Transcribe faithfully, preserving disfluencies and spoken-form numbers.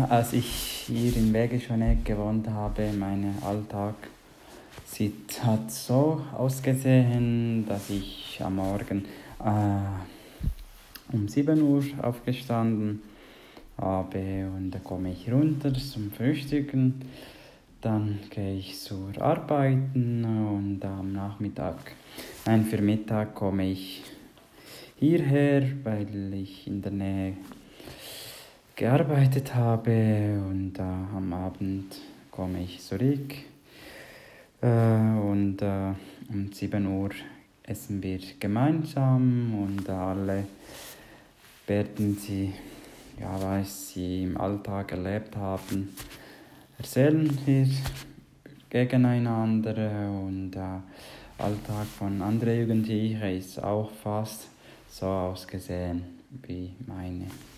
als ich hier in Wegeschoneck gewohnt habe, mein Alltag sieht, hat so ausgesehen, dass ich am Morgen äh, um sieben Uhr aufgestanden habe und da komme ich runter zum Frühstücken. Dann gehe ich zur Arbeiten und am Nachmittag, nein, für Mittag komme ich hierher, weil ich in der Nähe gearbeitet habe und äh, am Abend komme ich zurück äh, und äh, um sieben Uhr essen wir gemeinsam und äh, alle werden sie, ja, was sie im Alltag erlebt haben, erzählen wir gegeneinander und der äh, Alltag von anderen Jugendlichen ist auch fast so ausgesehen wie meine.